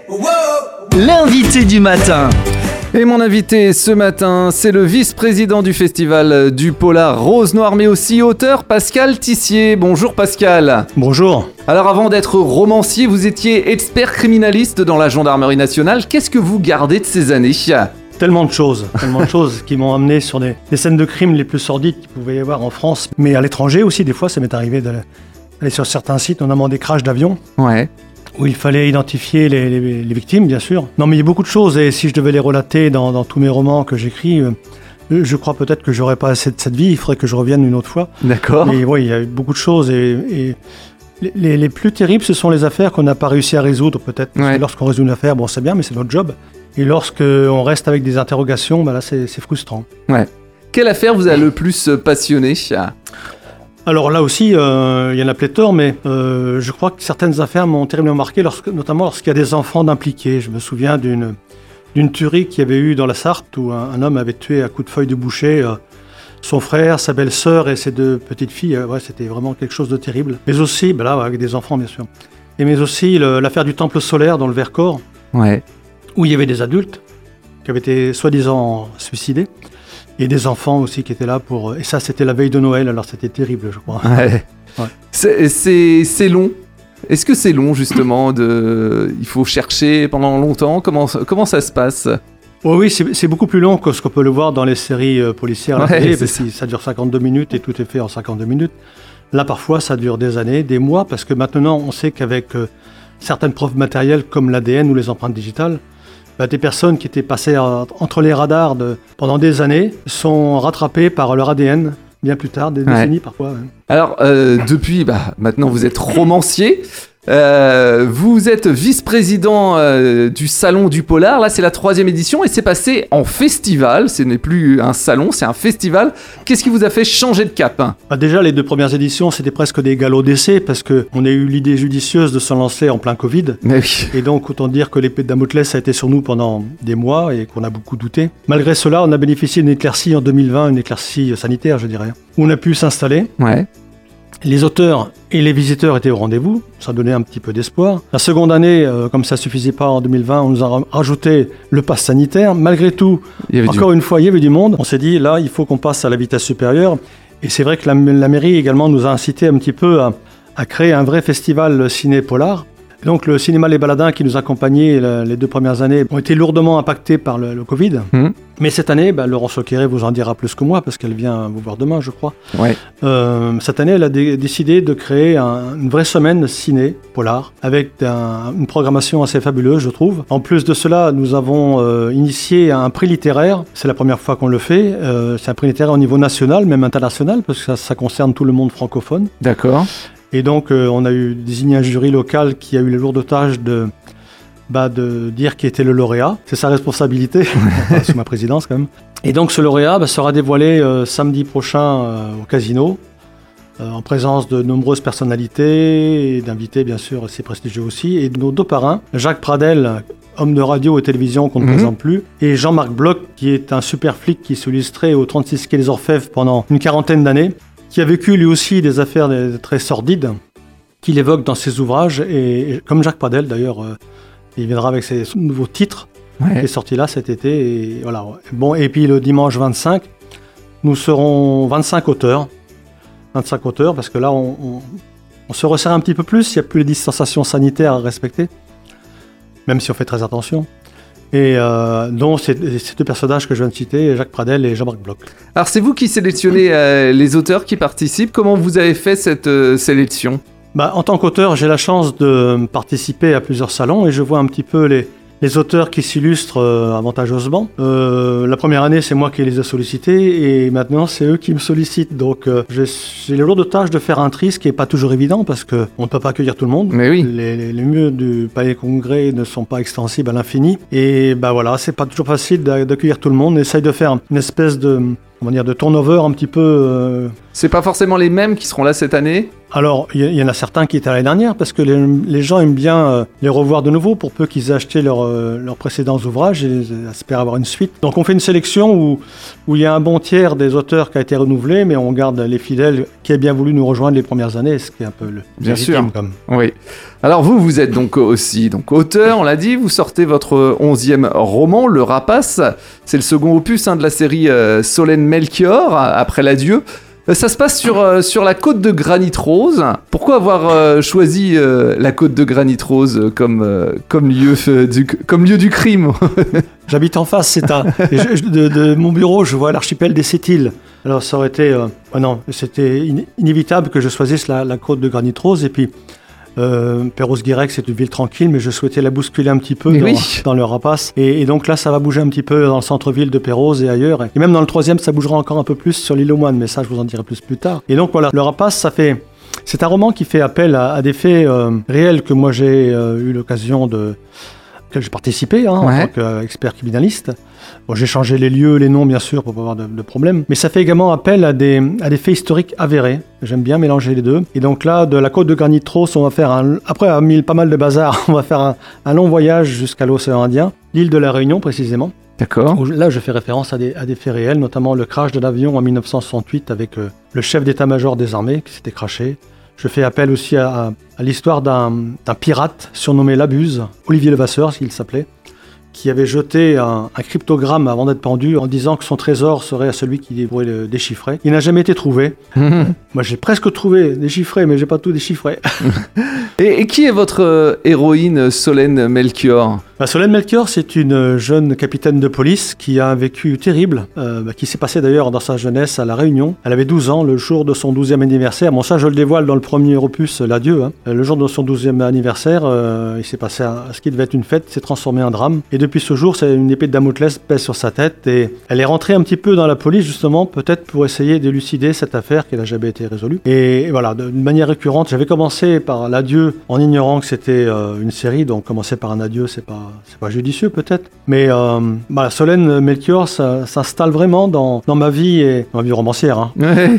L'invité du matin. Et mon invité ce matin, c'est le vice-président du festival du Polar Rose Noire, mais aussi auteur, Pascal Tissier. Bonjour Pascal. Bonjour. Alors avant d'être romancier, vous étiez expert criminaliste dans la gendarmerie nationale. Qu'est-ce que vous gardez de ces années ? Tellement de choses qui m'ont amené sur des scènes de crime les plus sordides qu'il pouvait y avoir en France, mais à l'étranger aussi. Des fois, ça m'est arrivé d'aller sur certains sites, notamment des crashs d'avions. Ouais. Où il fallait identifier les victimes, bien sûr. Non, mais il y a beaucoup de choses, et si je devais les relater dans tous mes romans que j'écris, je crois peut-être que j'aurais pas assez de cette vie, il faudrait que je revienne une autre fois. D'accord. Mais oui, il y a eu beaucoup de choses, et les plus terribles, ce sont les affaires qu'on n'a pas réussi à résoudre, peut-être. Parce que lorsqu'on résout une affaire, bon, c'est bien, mais c'est notre job. Et lorsqu'on reste avec des interrogations, là, c'est frustrant. Ouais. Quelle affaire vous a le plus passionné ? Alors là aussi, il y en a pléthore, mais je crois que certaines affaires m'ont terriblement marqué, notamment lorsqu'il y a des enfants d'impliqués. Je me souviens d'une tuerie qu'il y avait eu dans la Sarthe, où un homme avait tué à coups de feuille de boucher son frère, sa belle-sœur et ses deux petites filles. C'était vraiment quelque chose de terrible. Mais aussi, là, avec des enfants, bien sûr. Mais aussi l'affaire du temple solaire dans le Vercors, où il y avait des adultes qui avaient été soi-disant suicidés. Et des enfants aussi qui étaient là pour... Et ça, c'était la veille de Noël, alors c'était terrible, je crois. Ouais. C'est long. Est-ce que c'est long, justement, il faut chercher pendant longtemps ? Comment ça se passe ? Oui, c'est beaucoup plus long que ce qu'on peut le voir dans les séries policières. Ça dure 52 minutes et tout est fait en 52 minutes. Là, parfois, ça dure des années, des mois, parce que maintenant, on sait qu'avec certaines preuves matérielles comme l'ADN ou les empreintes digitales, des personnes qui étaient passées entre les radars pendant des années sont rattrapées par leur ADN bien plus tard, des décennies parfois. Alors, depuis, maintenant vous êtes romancier, vous êtes vice-président du Salon du Polar, là c'est la 3e édition et c'est passé en festival, ce n'est plus un salon, c'est un festival. Qu'est-ce qui vous a fait changer de cap ? Déjà, les 2 premières éditions, c'était presque des galops d'essai parce qu'on a eu l'idée judicieuse de se lancer en plein Covid. Mais oui. Et donc, autant dire que l'épée de Damoclès a été sur nous pendant des mois et qu'on a beaucoup douté. Malgré cela, on a bénéficié d'une éclaircie en 2020, une éclaircie sanitaire, je dirais, où on a pu s'installer. Ouais. Les auteurs et les visiteurs étaient au rendez-vous, ça donnait un petit peu d'espoir. La seconde année, comme ça ne suffisait pas en 2020, on nous a rajouté le pass sanitaire. Malgré tout, une fois, il y avait du monde. On s'est dit, là, il faut qu'on passe à la vitesse supérieure. Et c'est vrai que la mairie également nous a incité un petit peu à créer un vrai festival ciné-polar. Donc le cinéma Les Baladins qui nous accompagnait les 2 premières années ont été lourdement impactés par le Covid. Mais cette année, Laurence Auqueret vous en dira plus que moi parce qu'elle vient vous voir demain, je crois. Ouais. Cette année, elle a décidé de créer une vraie semaine ciné-polar avec une programmation assez fabuleuse, je trouve. En plus de cela, nous avons initié un prix littéraire. C'est la première fois qu'on le fait. C'est un prix littéraire au niveau national, même international, parce que ça concerne tout le monde francophone. D'accord. Et donc, on a désigné un jury local qui a eu la lourde tâche de dire qui était le lauréat. C'est sa responsabilité, sous ma présidence quand même. Et donc, ce lauréat sera dévoilé samedi prochain au Casino, en présence de nombreuses personnalités et d'invités, bien sûr, assez prestigieux aussi. Et de nos 2 parrains, Jacques Pradel, homme de radio et télévision qu'on ne présente plus, et Jean-Marc Bloch, qui est un super flic qui s'illustrait au 36 quai des Orfèvres pendant une 40aine d'années, qui a vécu lui aussi des affaires très sordides, qu'il évoque dans ses ouvrages, et comme Jacques Pradel d'ailleurs, il viendra avec ses nouveaux titres, qui est sorti là cet été, et voilà. Bon, et puis le dimanche 25, nous serons 25 auteurs, parce que là on se resserre un petit peu plus, il n'y a plus les distanciations sanitaires à respecter, même si on fait très attention. Et dont ces 2 personnages que je viens de citer, Jacques Pradel et Jean-Marc Bloch. Alors c'est vous qui sélectionnez les auteurs qui participent. Comment vous avez fait cette sélection ? En tant qu'auteur, j'ai la chance de participer à plusieurs salons et je vois un petit peu les auteurs qui s'illustrent avantageusement. La première année, c'est moi qui les ai sollicités et maintenant, c'est eux qui me sollicitent. Donc, j'ai le lourd de tâche de faire un tri, ce qui n'est pas toujours évident parce qu'on ne peut pas accueillir tout le monde. Mais oui. Les murs du Palais Congrès ne sont pas extensibles à l'infini. Et voilà, c'est pas toujours facile d'accueillir tout le monde. On essaye de faire une espèce de turnover un petit peu... C'est pas forcément les mêmes qui seront là cette année ? Alors, il y en a certains qui étaient l'année dernière parce que les gens aiment bien les revoir de nouveau pour peu qu'ils aient acheté leurs précédents ouvrages et espèrent avoir une suite. Donc, on fait une sélection où il y a un bon tiers des auteurs qui a été renouvelé, mais on garde les fidèles qui aient bien voulu nous rejoindre les premières années, ce qui est un peu le bien légitime, sûr. comme. Oui. Alors vous êtes donc aussi auteur, on l'a dit, vous sortez votre 11e roman, Le Rapace. C'est le second opus de la série Solène Melchior, après l'adieu. Ça se passe sur la côte de Granit Rose. Pourquoi avoir choisi la côte de Granit Rose comme lieu du crime? J'habite en face, de mon bureau, je vois l'archipel des Sept-Îles. Alors ça aurait été... c'était inévitable que je choisisse la côte de Granit Rose. Et puis, Perros-Guirec, c'est une ville tranquille, mais je souhaitais la bousculer un petit peu dans le Rapace. Et donc là, ça va bouger un petit peu dans le centre-ville de Perros et ailleurs. Et même dans le 3e, ça bougera encore un peu plus sur l'île aux Moines, mais ça, je vous en dirai plus tard. Et donc voilà, le Rapace, c'est un roman qui fait appel à des faits réels que moi j'ai eu l'occasion auquel j'ai participé en tant qu'expert criminaliste. Bon, j'ai changé les lieux, les noms bien sûr pour pas avoir de problème, mais ça fait également appel à des faits historiques avérés. J'aime bien mélanger les deux. Et donc là, de la côte de Granit Rose, on va faire après avoir mis pas mal de bazar, on va faire un long voyage jusqu'à l'océan Indien, l'île de la Réunion précisément. D'accord. Là, je fais référence à des faits réels, notamment le crash de l'avion en 1968 avec le chef d'état-major des armées qui s'était crashé. Je fais appel aussi à l'histoire d'un pirate surnommé Labuse, Olivier Levasseur, qu'il s'appelait, qui avait jeté un cryptogramme avant d'être pendu en disant que son trésor serait à celui qui pourrait le déchiffrer. Il n'a jamais été trouvé. Moi, j'ai presque trouvé déchiffré, mais j'ai pas tout déchiffré. Et qui est votre héroïne, Solène Melchior? Solène Melchior, c'est une jeune capitaine de police qui a un vécu terrible, qui s'est passé d'ailleurs dans sa jeunesse à La Réunion. Elle avait 12 ans, le jour de son 12e anniversaire. Bon, ça, je le dévoile dans le premier opus, L'Adieu. Le jour de son 12e anniversaire, il s'est passé ce qui devait être une fête, s'est transformé en drame. Et depuis ce jour, c'est une épée de Damoclès pèse sur sa tête. Et elle est rentrée un petit peu dans la police, justement, peut-être pour essayer d'élucider cette affaire qui n'a jamais été résolue. Et voilà, d'une manière récurrente, j'avais commencé par L'Adieu en ignorant que c'était une série. Donc, commencer par un adieu, c'est pas judicieux peut-être, mais Solène Melchior s'installe vraiment dans ma vie et dans ma vie romancière. Hein. Ouais.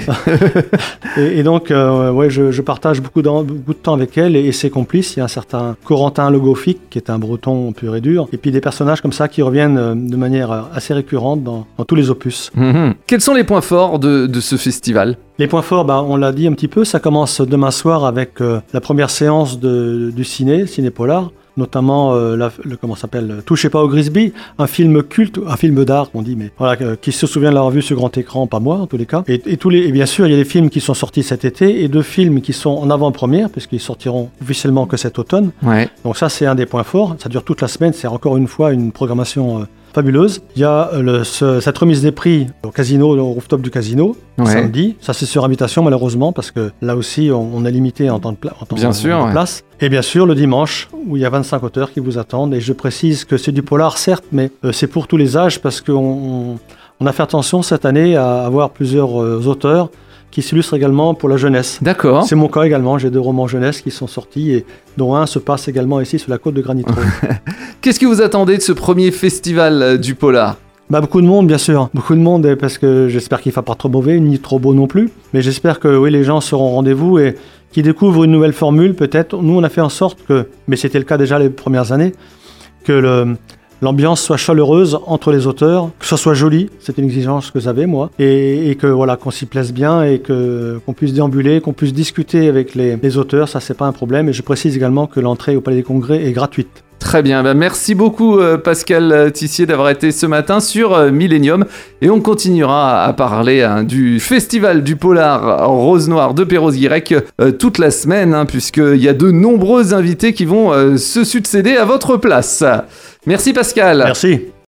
et donc, je partage beaucoup de temps avec elle et ses complices. Il y a un certain Corentin Le Goffic, qui est un breton pur et dur, et puis des personnages comme ça qui reviennent de manière assez récurrente dans tous les opus. Quels sont les points forts de ce festival ? Les points forts, on l'a dit un petit peu, ça commence demain soir avec la première séance du ciné polar. Notamment comment s'appelle, Touchez pas au Grisby, un film culte, un film d'art qu'on dit, mais voilà, qui se souvient de l'avoir vu sur grand écran, pas moi en tous les cas. Et bien sûr, il y a des films qui sont sortis cet été et 2 films qui sont en avant-première puisqu'ils sortiront officiellement que cet automne. Ouais. Donc ça, c'est un des points forts. Ça dure toute la semaine, c'est encore une fois une programmation fabuleuse. Il y a cette remise des prix au casino, au rooftop du casino, samedi. Ça, c'est sur invitation, malheureusement, parce que là aussi, on est limité en temps de place. Et bien sûr, le dimanche, où il y a 25 auteurs qui vous attendent. Et je précise que c'est du polar, certes, mais c'est pour tous les âges, parce qu'on a fait attention cette année à avoir plusieurs auteurs qui s'illustrent également pour la jeunesse. D'accord. C'est mon cas également, j'ai 2 romans jeunesse qui sont sortis et dont un se passe également ici sur la côte de Granit Rose. Qu'est-ce que vous attendez de ce premier festival du polar ? Beaucoup de monde, bien sûr. Beaucoup de monde, parce que j'espère qu'il ne va pas trop mauvais, ni trop beau non plus. Mais j'espère que les gens seront au rendez-vous et qu'ils découvrent une nouvelle formule, peut-être. Nous, on a fait en sorte que, mais c'était le cas déjà les premières années, que l'ambiance soit chaleureuse entre les auteurs, que ça soit joli, c'est une exigence que j'avais moi, et que qu'on s'y plaise bien et qu'on puisse déambuler, qu'on puisse discuter avec les auteurs, ça c'est pas un problème. Et je précise également que l'entrée au Palais des Congrès est gratuite. Très bien, merci beaucoup Pascal Tissier d'avoir été ce matin sur Millennium et on continuera à parler du festival du polar Rose Noire de Perros-Guirec toute la semaine puisqu'il y a de nombreux invités qui vont se succéder à votre place. Merci Pascal. Merci.